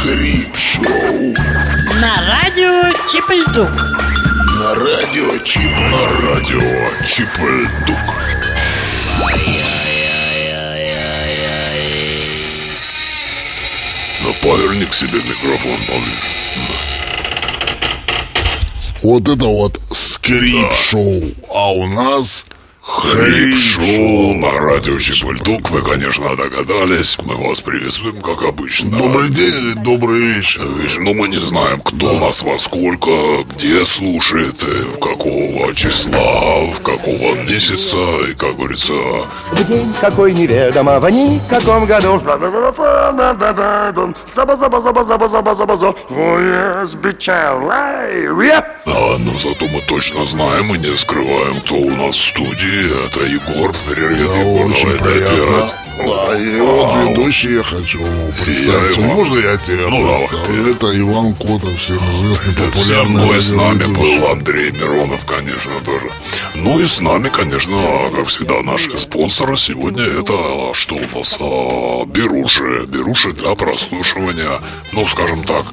Крик-шоу. На радио Чип-и-Дук. На радио Чип-и-Дук. Поверни к себе микрофон поближе. Вот это вот скрип-шоу. А у нас Хрип-шоу на радио Чип-и-Дук. Вы, конечно, догадались. Мы вас приветствуем, как обычно. Добрый день или добрый вечер. Но мы не знаем, кто нас во сколько, где слушает, какого числа, в какого месяца. И, как говорится, в день какой неведомо, в никаком году. но зато мы точно знаем и не скрываем, кто у нас в студии. Это Егор. Привет, да, Егор, очень давай приятно. Да, и вот ведущий я хочу представиться. Можно я тебя представлю? Это Иван Котов, всем известный, популярный. Ну и с нами был Андрей Миронов, конечно, тоже. Ну и с нами, конечно, как всегда, наши спонсоры. Сегодня это что у нас? Беруши для прослушивания. Ну, скажем так.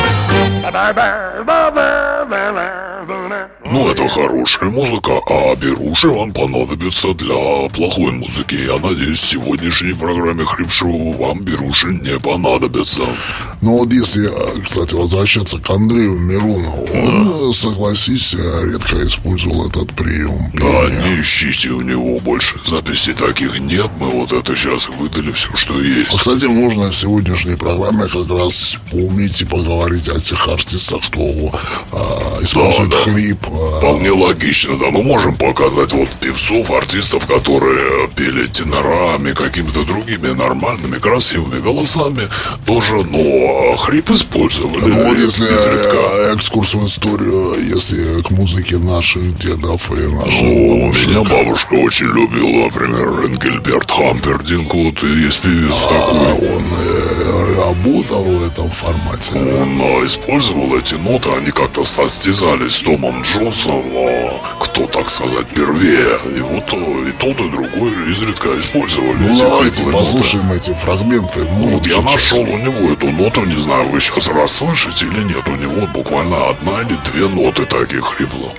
Ну, это хорошая музыка, а беруши вам понадобятся для плохой музыки. Я надеюсь, в сегодняшней программе Хрип-шоу вам беруши не понадобятся. Ну вот если, кстати, возвращаться к Андрею Миронову, он, согласись, редко использовал этот прием. Да, не ищите у него больше записей таких нет. Мы вот это сейчас выдали все, что есть. Кстати, можно в сегодняшней программе как раз вспомнить и поговорить о тех артистах, кто использует хрип. Вполне логично, да. Мы можем показать вот певцов, артистов, которые пели тенорами, какими-то другими нормальными, красивыми голосами тоже, но хрип использовали. Ну вот если экскурс в историю, если к музыке наших дедов и наших бабушек. Меня бабушка очень любила, например, Энгельберт Хампердинг, вот есть певец такой. Он работал в этом формате. Он использовал эти ноты, они как-то состязались с Томом Джонсом, кто, так сказать, первее. И вот и тот, и другой изредка использовали. Ну давайте послушаем эти фрагменты. Вот я нашел у него эту ноту, не знаю, вы сейчас расслышите или нет. У него буквально одна или две ноты таких хрипло.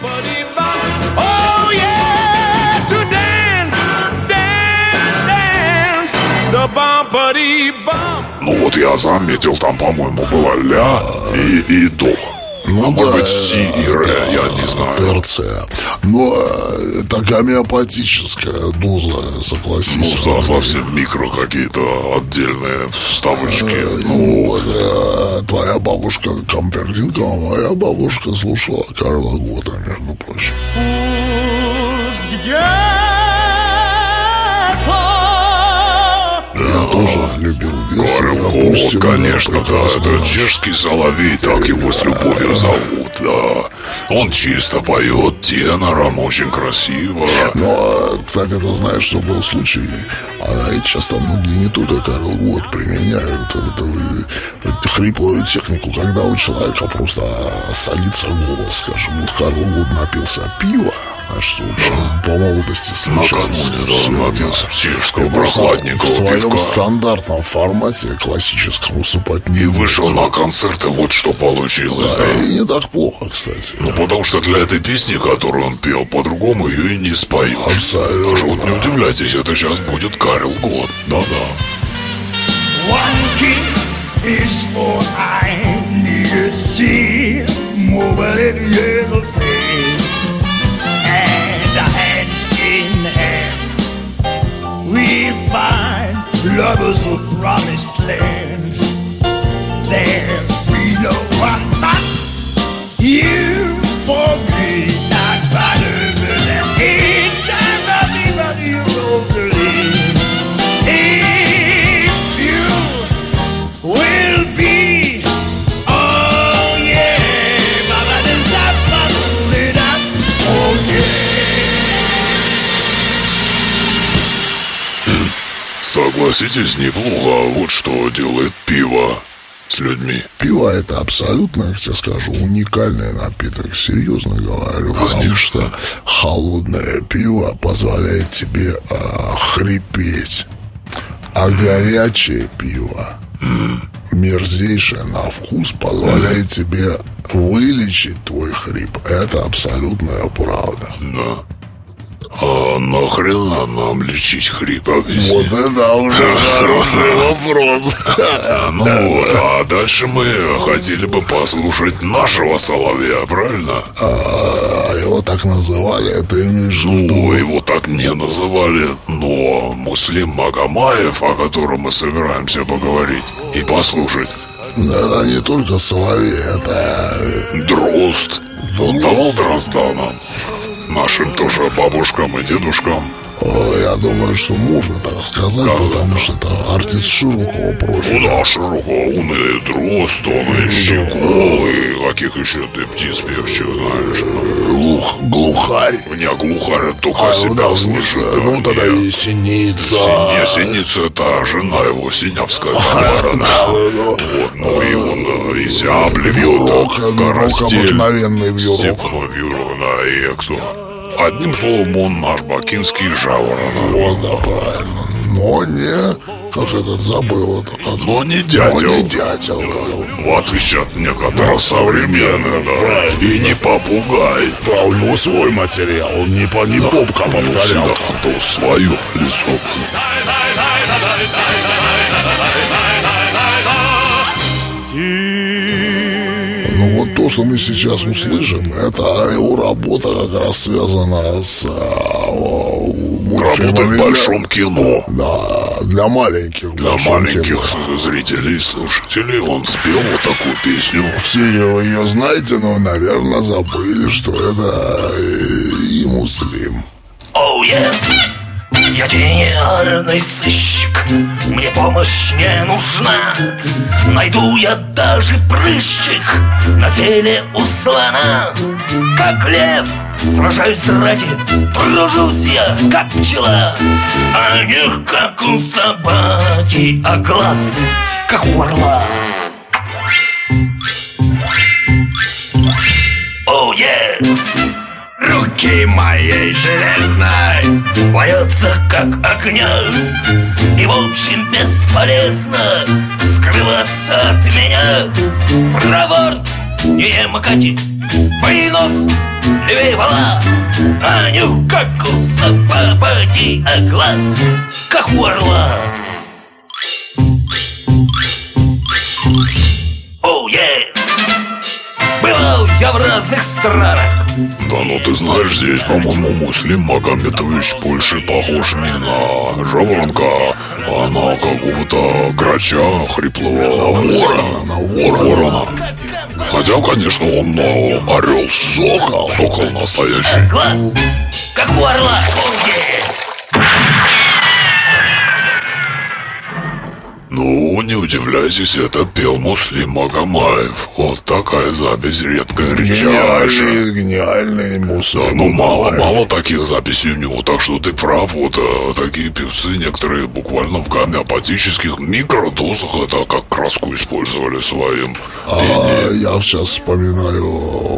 Ну вот я заметил, там, по-моему, было ля и до. Ну, а может быть си и ре, я не знаю. ТРЦ. Но это гомеопатическая доза, согласись. Ну, совсем микро какие-то отдельные вставочки. Твоя бабушка Кампердинка, а моя бабушка слушала Карла Гота, между прочим. Я тоже любил Карл, конечно, да, это чешский соловей, так его с любовью зовут, да. Он чисто поет тенором, очень красиво. Но, кстати, ты знаешь, что был случай. И часто многие, не только Карл Гот, применяют эту хриплую технику, когда у человека просто садится голос, скажем. Вот Карл Гот напился пива, что по молодости случается. Накануне, напился чешского прохладненького в своем пивка. стандартном формате классическом выступать не и вышел на концерт, и вот что получилось. Да, и не так плохо, кстати. Ну, потому что для этой песни, которую он пел, по-другому ее и не споешь. Абсолютно. Даже вот не удивляйтесь, это сейчас будет Карл Гот. Да-да. One kiss is all I need to see. Moving in your face. And a hand in hand, we find lovers of promised land. There we know what but you for me not better than in time nothing but you overleave. If you will be oh yeah, mama then oh yeah. Согласитесь, неплохо. Вот что делает пиво с людьми. Пиво — это абсолютно, я тебе скажу, уникальный напиток, серьезно говорю. Конечно. Потому что холодное пиво позволяет тебе хрипеть. А горячее пиво мерзейшее на вкус позволяет тебе вылечить твой хрип. Это абсолютная правда. Да. А нахрена нам лечить хрип, объясни? Вот это уже хороший вопрос. Ну вот, а дальше мы хотели бы послушать нашего соловья, правильно? Его так называли, ты имеешь в Ну, виду? его так не называли, но Муслим Магомаев, о котором мы собираемся поговорить и послушать, Это не только соловей, это... Дрозд. Он давал дрозда нам, нашим тоже бабушкам и дедушкам. Я думаю, что можно так сказать, Как потому это? что это артист широкого Ну профиля. да, широко, он и дрозд, он и щекол, и каких еще ты птиц певчих знаешь. Глухарь. Не глухарь, только себя да, слышит. ну да, тогда нет. и синица. Синица это жена его, Синявская Тамара. Вот, ну и он и зябли Вьюрок, бьет, вьюрок, Коростель, обыкновенный вьюрок. степной вьюрок, да, и кто? Одним словом, он наш бакинский жаворон. Вот, да, правильно. Но не... Как этот забыл это? Как... Но не дятел. Но не дятел. В отличие от некоторых современных, да. И не попугай. Да, у него свой материал, он не попка Он повторял. всегда хотел свое лицо. Ну вот то, что мы сейчас услышим, это его работа как раз связана с Работает в большом кино. Да, для маленьких. Для большом маленьких кино. зрителей и слушателей он спел вот такую песню. Все ее знаете, но, наверное, забыли, что это и Муслим. Oh yes, я гениальный сыщик, мне помощь не нужна. Найду я даже прыщик на теле у слона. Как лев, сражаюсь ради, тружусь я, как пчела. А не как у собаки, а глаз, как у орла. Oh yes, руки моей железной боятся как огня. И в общем бесполезно скрываться от меня. Проворт, не макати, вынос, левее вала. А нюх как у собаки, а глаз как у орла. Oh yes, бывал я в разных странах. Да, ну ты знаешь, здесь, по-моему, Муслим Магометович больше похож не на жаворонка, а на какого-то грача хриплого. Ворона. Хотя, конечно, он орел. Сокол настоящий. Глаз как у орла. Oh yes. Ну, не удивляйтесь, это пел Муслим Магомаев. Вот такая запись редкая, редчайшая. Гениальный Да, Муслим. ну мало таких записей у него, так что ты прав, вот такие певцы, некоторые буквально в гомеопатических микродозах это как краску использовали своим. Я сейчас вспоминаю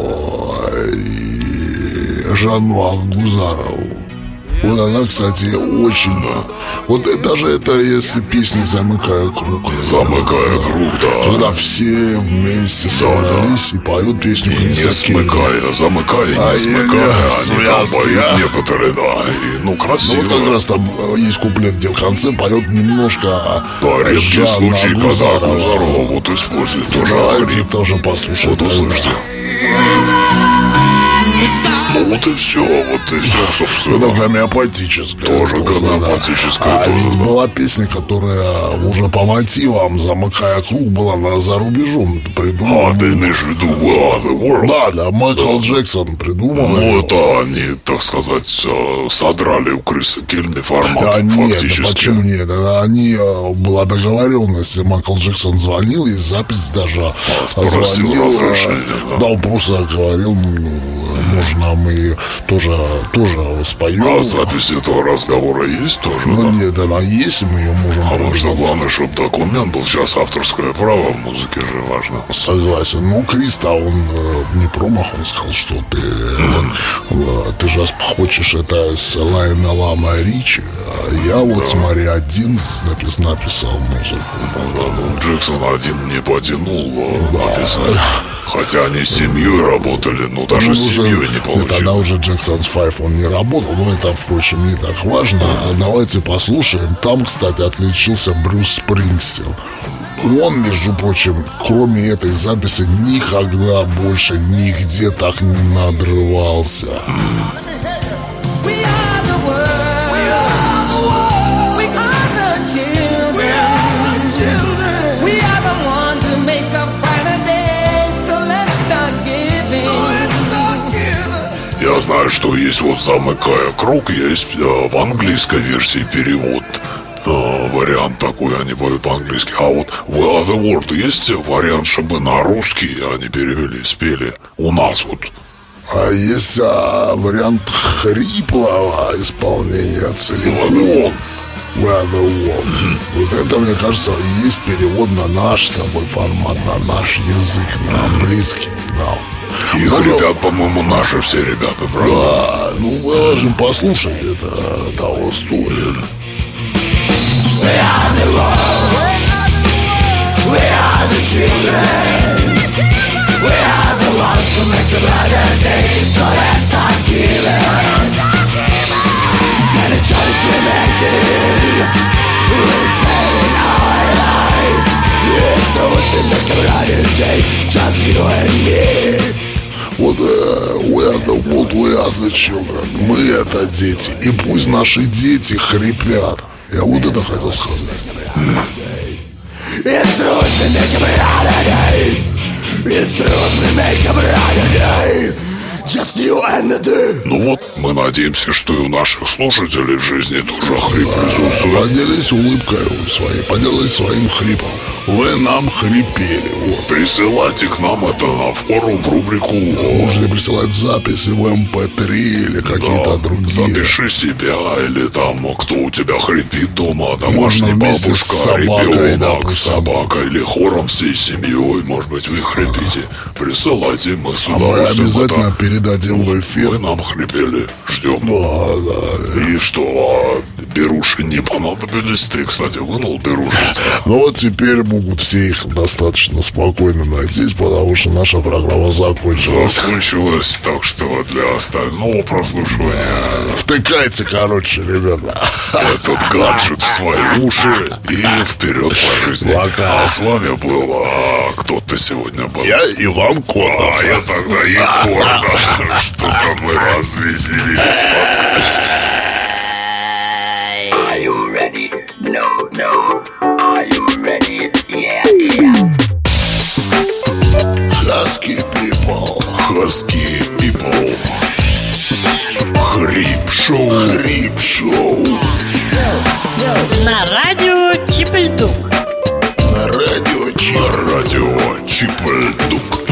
Жанну Ахгузарову. Вот она, кстати, очень... Вот даже это, если песня «Замыкая круг». Замыкая круг, да. Когда все вместе собрались и поют песню И не Криса Келли. смыкая, замыкая, не смыкая, они там связки, поют а? некоторые, да. И, ну, Ну красиво. вот как раз там есть куплет, где в конце поет немножко Да, редкий Жанна случай, когда Агузарова. Гузарова вот использует тоже Давайте хрип. тоже послушаем. Вот услышьте. Ну вот и все, Это собственно. гомеопатическая. Тоже тоже, гомеопатическая, да. А тоже, ведь да. была песня, которая уже по мотивам «Замыкая круг» была за рубежом придумана. А, ты имеешь в виду The World? Да, Майкл Джексон придумал. Ну, её. это они, так сказать, содрали у Криса Кельми формат, Да, нет, фактически. да почему нет? Они, была договоренность, Майкл Джексон звонил, и запись даже спросил звонил. разрешение, да. Да, он просто говорил, можно мы тоже споем. А запись этого разговора есть тоже, Ну да? нет, она есть, мы ее можем А может, пользоваться. главное, чтобы документ был. Сейчас авторское право в музыке же важно. Согласен. Ну, Криста, он не промах, он сказал, что ты же хочешь это с Лайна Лама Ричи, а я вот, смотри, один написал музыку. Да, ну, Джексон Джексон один не потянул написать. Хотя они с семьей работали, но даже с семьей не Тогда получилось. уже Jackson's 5 он не работал, но это, впрочем, не так важно. Давайте послушаем. Там, кстати, отличился Брюс Спрингстин. Он, между прочим, кроме этой записи, никогда больше нигде так не надрывался. We are the world. We are the world. We are the children. We are the children. We are the ones who make a brighter day. So let's start giving. So let's start giving. Я знаю, что есть вот замыкая круг, есть в английской версии перевод. Вариант такой, они поют по-английски. А вот We Are The World есть вариант, чтобы на русский они перевели, спели у нас вот. А есть вариант хриплого исполнения целиком. We Are The World. Вот это, мне кажется, и есть перевод на наш с тобой формат, на наш язык, на английский. Да. Их ребят, по-моему, наши все ребята, правда? Да, ну мы можем послушать, это того стоит. Вот we are the world, we are the children. Мы это дети. И пусть наши дети хрипят. Я вот это хотел сказать. It's true to make a brighter day. It's true to make a brighter day. Just you and the day. Ну вот, мы надеемся, что и у наших слушателей в жизни тоже хрип присутствует. Поделись улыбкой своей, поделись своим хрипом. Вы нам хрипели. Вот. Присылайте к нам это на форум в рубрику. Можете присылать записи в MP3 или какие-то другие. Запиши себя, или там, кто у тебя хрипит дома, домашний Можно вместе бабушка, с собакой, ребенок, допустим. собака, или хором всей семьей, может быть, вы хрипите. Присылайте, мы с А мы удовольствием обязательно это... передадим в эфир. Вы нам хрипели, ждем. Да. И что, беруши не понадобились? Ты, кстати, вынул беруши. Но вот теперь могут все их достаточно спокойно найти, потому что наша программа закончилась. Закончилось, так что для остального прослушивания Втыкайте, короче, ребята. этот гаджет в свои уши и вперед по жизни. Пока. А с вами был, кто-то сегодня был. Я Иван Котов. А я тогда Егор, да. Что-то мы развеселились под... Are you ready? No, no. Are you ready? Yeah, yeah. Husky people. Husky people. Хрип-шоу. Хрип-шоу. На радио Чип-Ль-Дук. На радио Чип. Радио Чип-Ль-Дук.